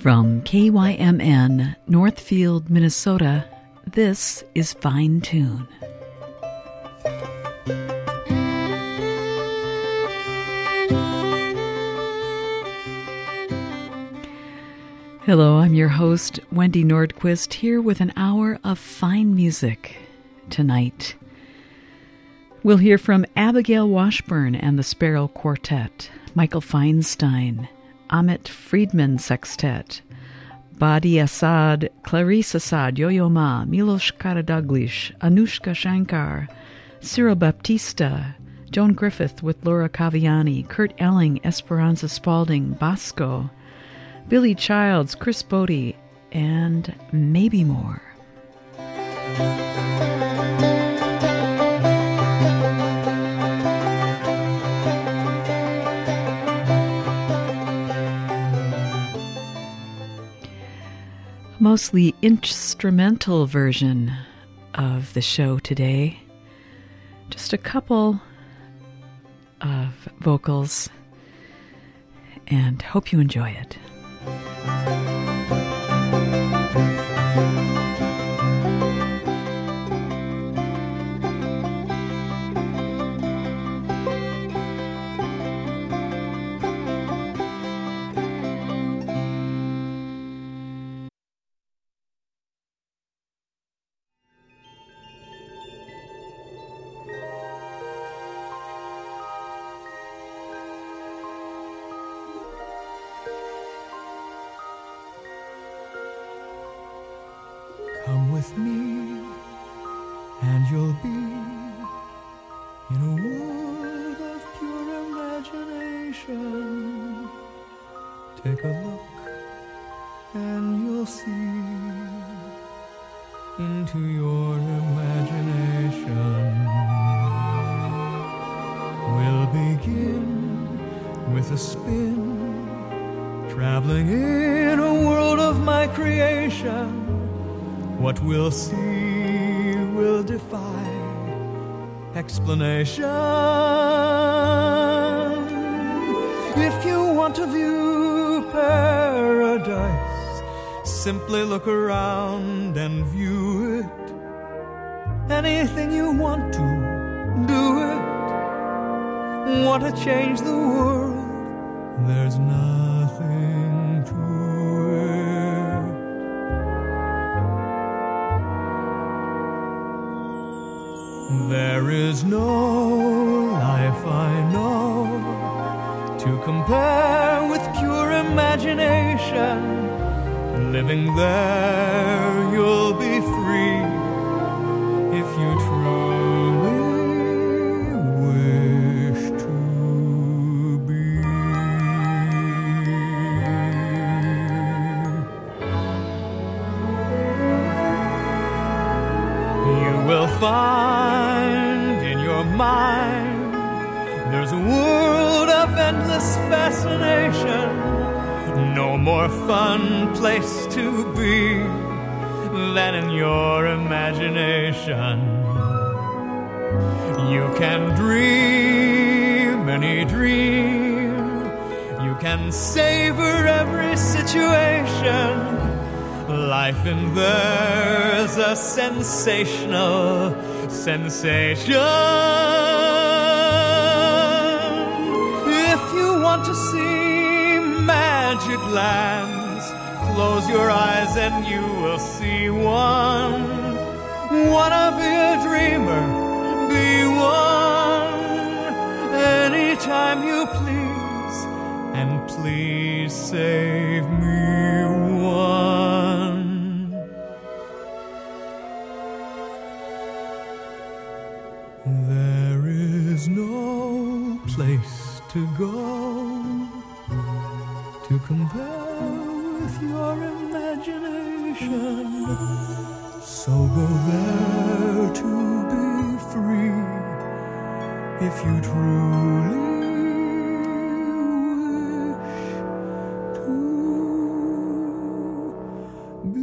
From KYMN, Northfield, Minnesota, this is Fine Tune. Hello, I'm your host, Wendy Nordquist, here with an hour of fine music tonight. We'll hear from Abigail Washburn and the Sparrow Quartet, Michael Feinstein, Amit Friedman Sextet, Badi Assad, Clarice Assad, Yo-Yo Ma, Milos Karaduglish, Anushka Shankar, Cyril Baptista, Joan Griffith with Laura Caviani, Kurt Elling, Esperanza Spalding, Bosco, Billy Childs, Chris Bodie, and maybe more. Mostly instrumental version of the show today. Just a couple of vocals, and hope you enjoy it. Come with me, and you'll be in a world of pure imagination. Take a look, and you'll see into your imagination. We'll begin with a spin, traveling in a world of my creation. What we'll see will defy explanation. If you want to view paradise, simply look around and view it. Anything you want to, do it. Want to change the world, there's nothing to it. There is no life I know to compare with pure imagination. Living there, you'll be free if you truly wish to be. You will find in your mind there's a world of endless fascination. No more fun place to be than in your imagination. You can dream any dream. You can savor every situation. Life in there's a sensational sensation. If you want to see magic lands, close your eyes and you will see one. Wanna be a dreamer, be one. Anytime you please, and please save me one. There is no place to go to compare with your imagination. So go there to be free if you truly wish to be.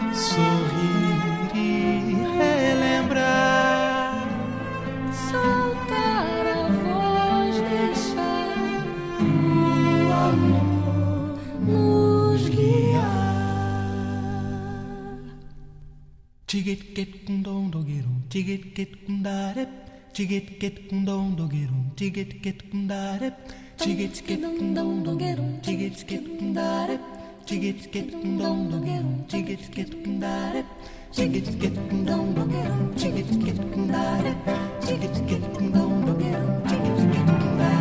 sorrir e relembrar, soltar a voz, deixar o amor nos guiar. Tigit get kundong dogirum, tigit get kundarep, tigit get kundong dogirum, tigit get kundarep, tigit get kundong dogirum, tigit get kundarep, tigit get kundong dogirum, tigit get kundarep, tigit get kundong dogirum, tigit get kundarep, tigit get kundong dogirum, tigit get kundarep.